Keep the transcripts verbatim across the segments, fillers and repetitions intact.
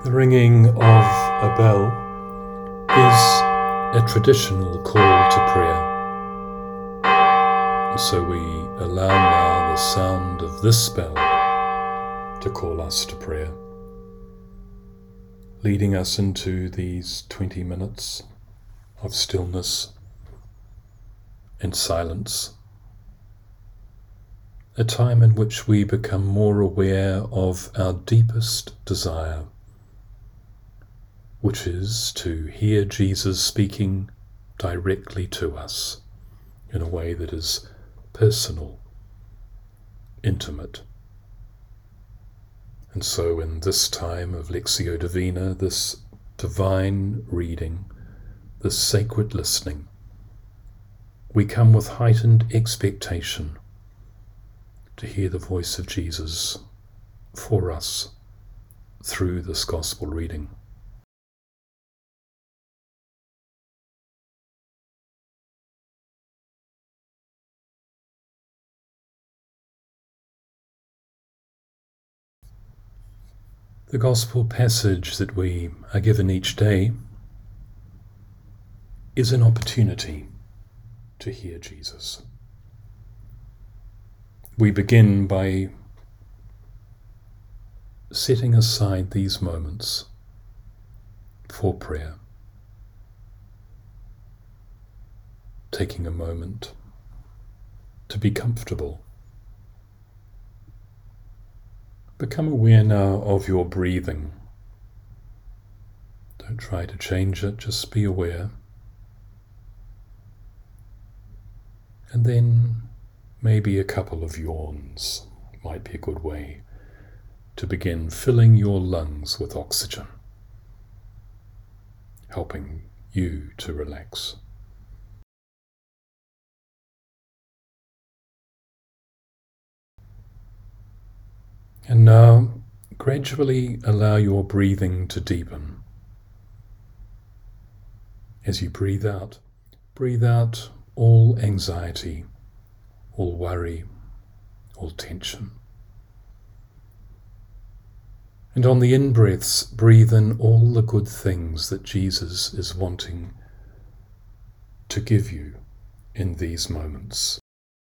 The ringing of a bell is a traditional call to prayer. And so we allow now the sound of this bell to call us to prayer, leading us into these twenty minutes of stillness and silence, a time in which we become more aware of our deepest desire, which is to hear Jesus speaking directly to us in a way that is personal, intimate. And so in this time of Lectio Divina, this divine reading, this sacred listening, we come with heightened expectation to hear the voice of Jesus for us through this gospel reading. The gospel passage that we are given each day is an opportunity to hear Jesus. We begin by setting aside these moments for prayer, taking a moment to be comfortable. Become aware now of your breathing. Don't try to change it, just be aware. And then maybe a couple of yawns might be a good way to begin filling your lungs with oxygen, helping you to relax. And now, gradually allow your breathing to deepen. As you breathe out, breathe out all anxiety, all worry, all tension. And on the in-breaths, breathe in all the good things that Jesus is wanting to give you in these moments.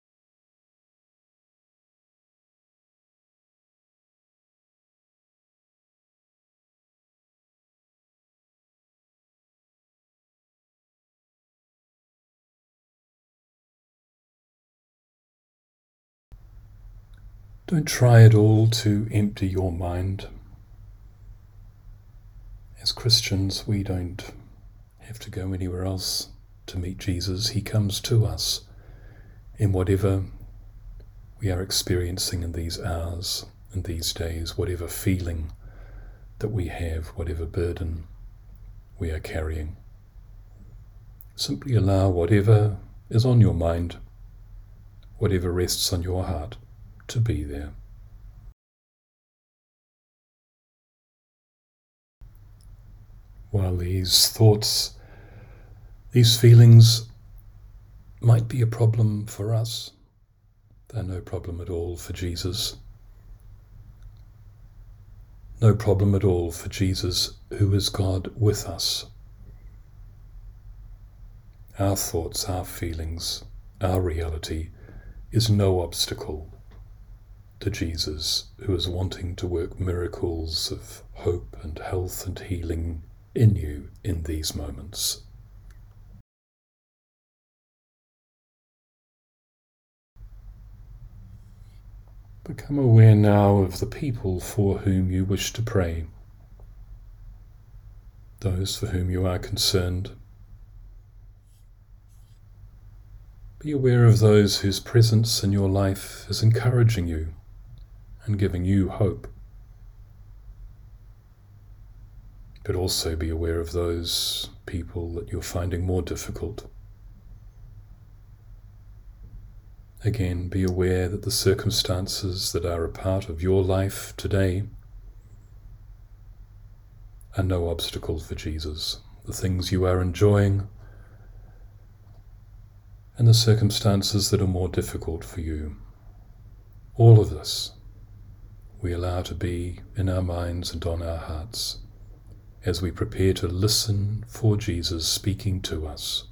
Don't try at all to empty your mind. As Christians, we don't have to go anywhere else to meet Jesus. He comes to us in whatever we are experiencing in these hours and these days, whatever feeling that we have, whatever burden we are carrying. Simply allow whatever is on your mind, whatever rests on your heart, to be there. While these thoughts, these feelings might be a problem for us, they're no problem at all for Jesus. No problem at all for Jesus, who is God with us. Our thoughts, our feelings, our reality is no obstacle to Jesus, who is wanting to work miracles of hope and health and healing in you in these moments. Become aware now of the people for whom you wish to pray, those for whom you are concerned. Be aware of those whose presence in your life is encouraging you and giving you hope. But also be aware of those people that you're finding more difficult. Again, be aware that the circumstances that are a part of your life today are no obstacle for Jesus. The things you are enjoying and the circumstances that are more difficult for you. All of this we allow to be in our minds and on our hearts as we prepare to listen for Jesus speaking to us.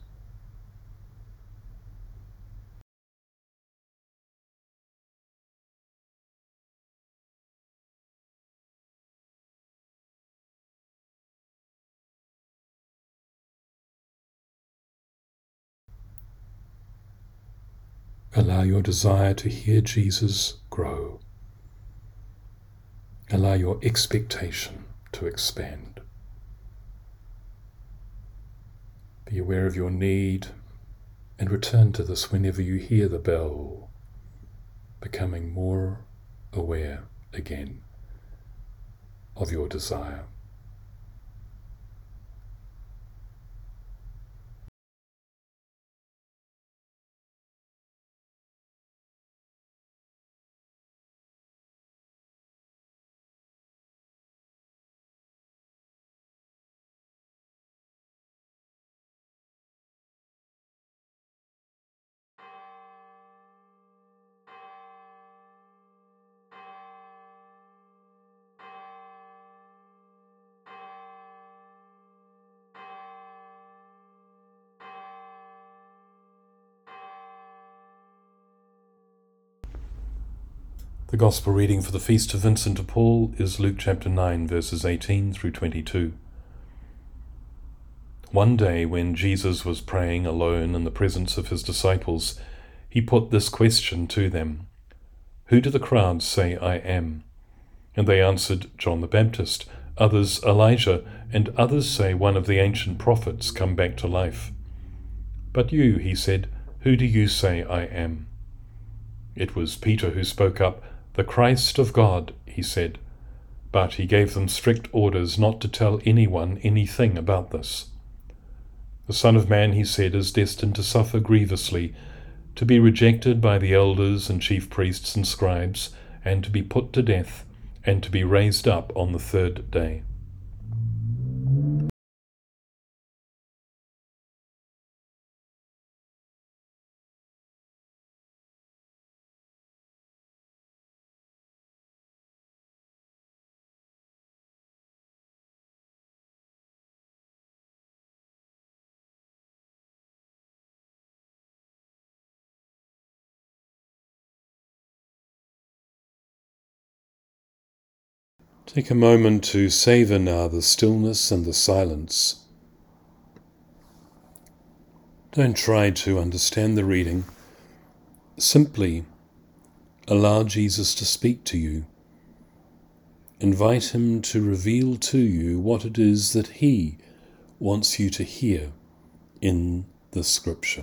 Allow your desire to hear Jesus grow. Allow your expectation to expand. Be aware of your need and return to this whenever you hear the bell, becoming more aware again of your desire. The Gospel reading for the Feast of Vincent de Paul is Luke chapter nine, verses eighteen through twenty-two. One day when Jesus was praying alone in the presence of his disciples, he put this question to them: "Who do the crowds say I am?" And they answered, "John the Baptist, others Elijah, and others say one of the ancient prophets come back to life." "But you," he said, "who do you say I am?" It was Peter who spoke up. "The Christ of God," he said. But he gave them strict orders not to tell anyone anything about this. "The Son of Man," he said, "is destined to suffer grievously, to be rejected by the elders and chief priests and scribes, and to be put to death, and to be raised up on the third day." Take a moment to savor now the stillness and the silence. Don't try to understand the reading. Simply allow Jesus to speak to you. Invite him to reveal to you what it is that he wants you to hear in the Scripture.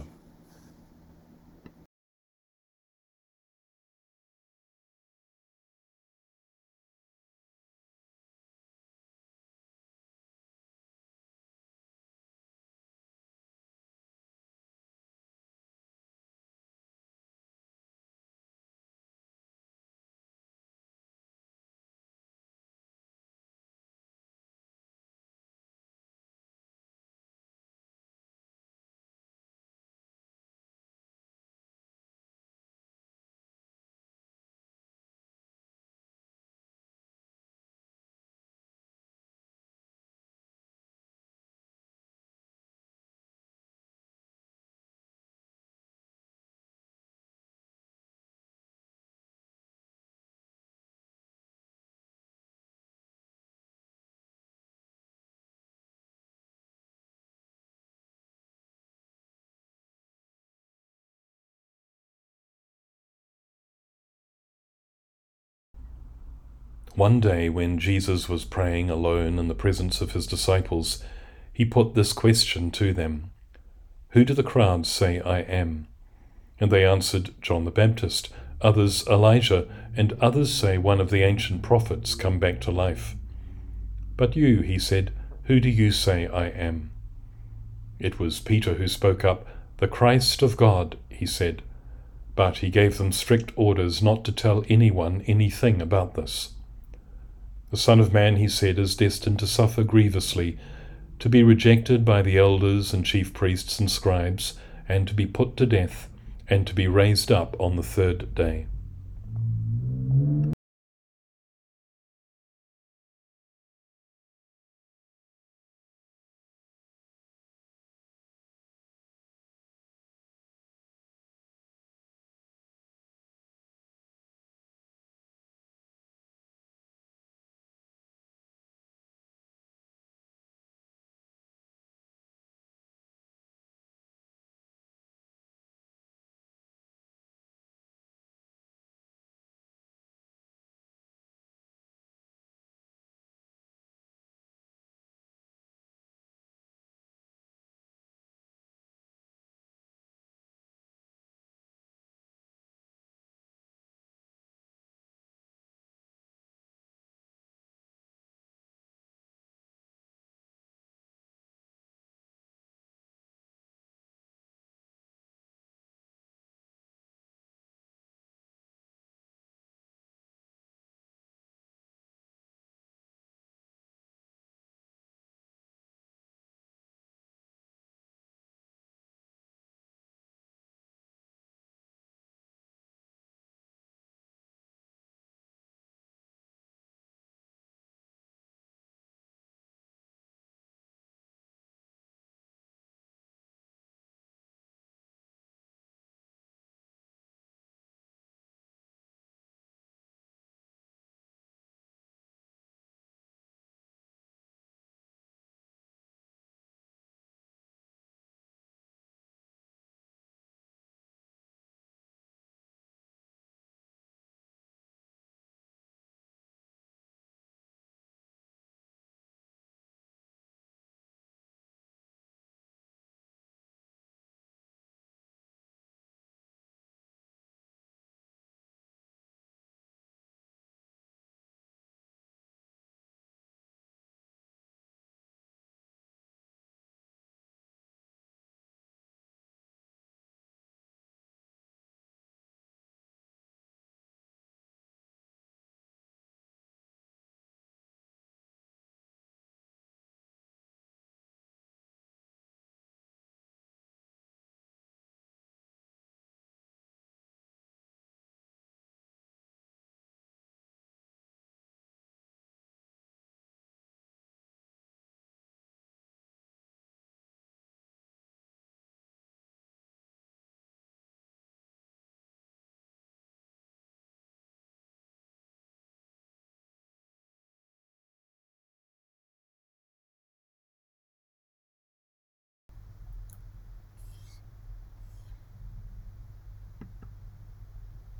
One day when Jesus was praying alone in the presence of his disciples, he put this question to them: "Who do the crowds say I am?" And they answered, "John the Baptist, others Elijah, and others say one of the ancient prophets come back to life." "But you," he said, "who do you say I am?" It was Peter who spoke up. "The Christ of God," he said. But he gave them strict orders not to tell anyone anything about this. "The Son of Man," he said, "is destined to suffer grievously, to be rejected by the elders and chief priests and scribes, and to be put to death, and to be raised up on the third day."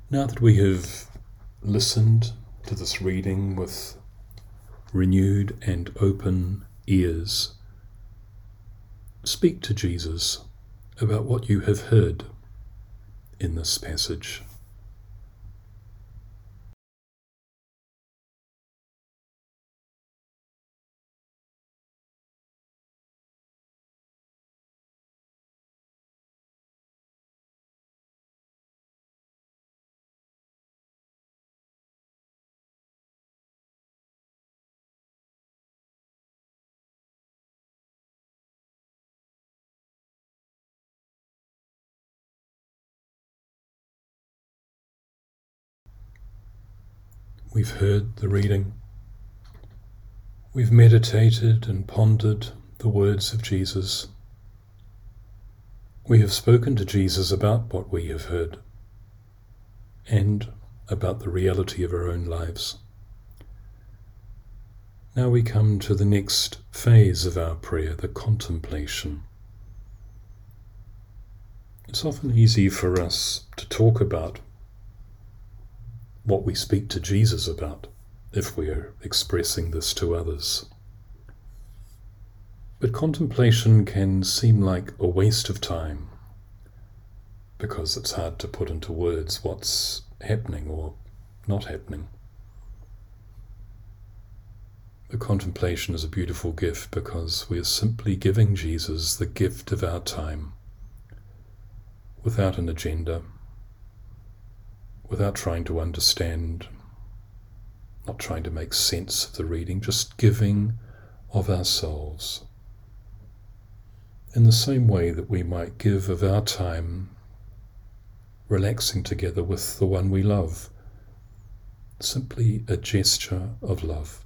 Now that we have listened to this reading with renewed and open ears, speak to Jesus about what you have heard in this passage. We've heard the reading. We've meditated and pondered the words of Jesus. We have spoken to Jesus about what we have heard and about the reality of our own lives. Now we come to the next phase of our prayer, the contemplation. It's often easy for us to talk about what we speak to Jesus about if we are expressing this to others. But contemplation can seem like a waste of time because it's hard to put into words what's happening or not happening. The contemplation is a beautiful gift because we are simply giving Jesus the gift of our time without an agenda, without trying to understand, not trying to make sense of the reading, just giving of ourselves. In the same way that we might give of our time relaxing together with the one we love, simply a gesture of love.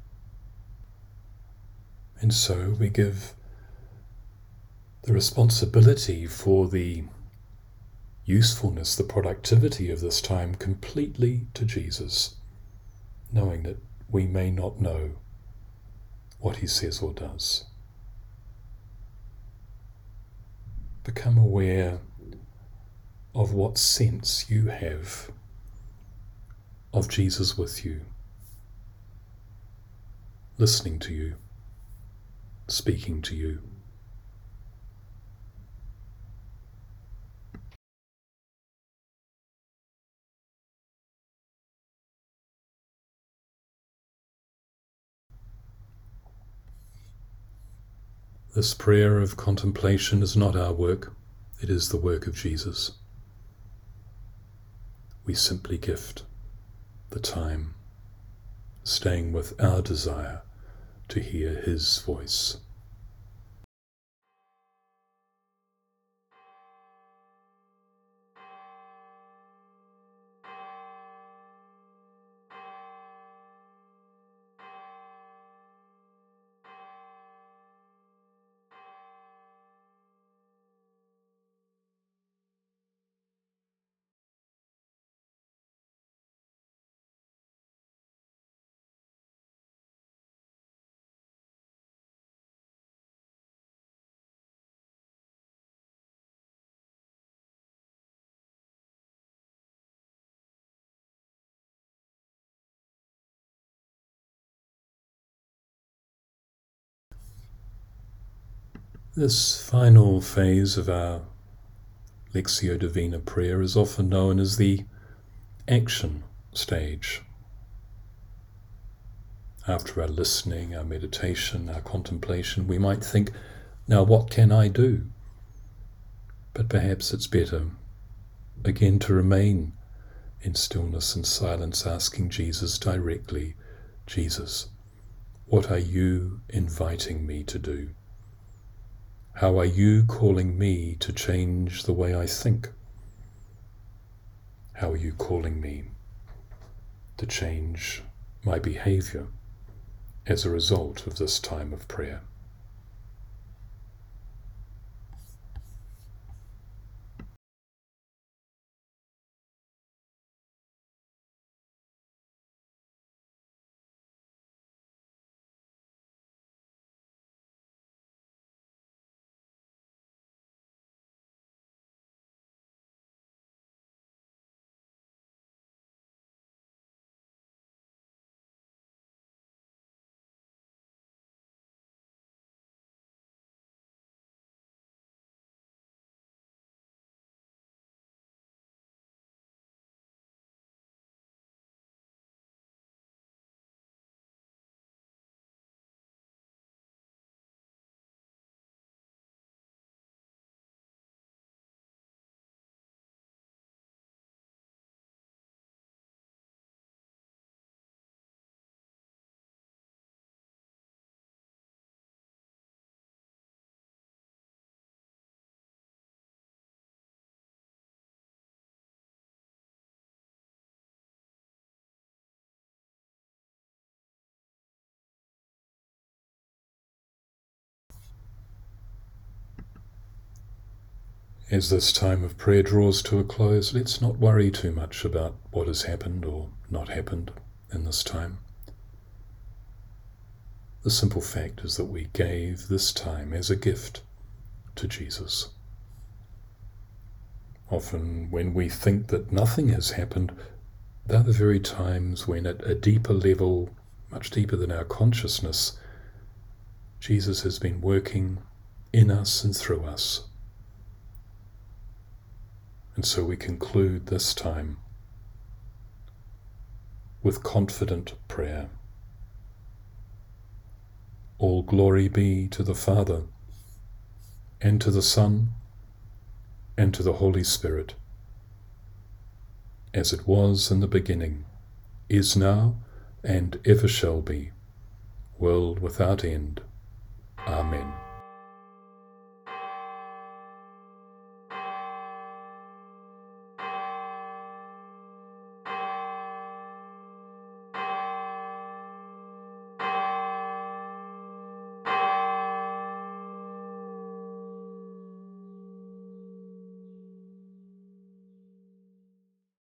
And so we give the responsibility for the usefulness, the productivity of this time completely to Jesus, knowing that we may not know what he says or does. Become aware of what sense you have of Jesus with you, listening to you, speaking to you. This prayer of contemplation is not our work, it is the work of Jesus. We simply gift the time, staying with our desire to hear his voice. This final phase of our Lectio Divina prayer is often known as the action stage. After our listening, our meditation, our contemplation, we might think, now what can I do? But perhaps it's better, again, to remain in stillness and silence, asking Jesus directly, Jesus, what are you inviting me to do? How are you calling me to change the way I think? How are you calling me to change my behavior as a result of this time of prayer? As this time of prayer draws to a close, let's not worry too much about what has happened or not happened in this time. The simple fact is that we gave this time as a gift to Jesus. Often when we think that nothing has happened, they're the very times when at a deeper level, much deeper than our consciousness, Jesus has been working in us and through us. And so we conclude this time with confident prayer. All glory be to the Father, and to the Son, and to the Holy Spirit, as it was in the beginning, is now, and ever shall be, world without end. Amen.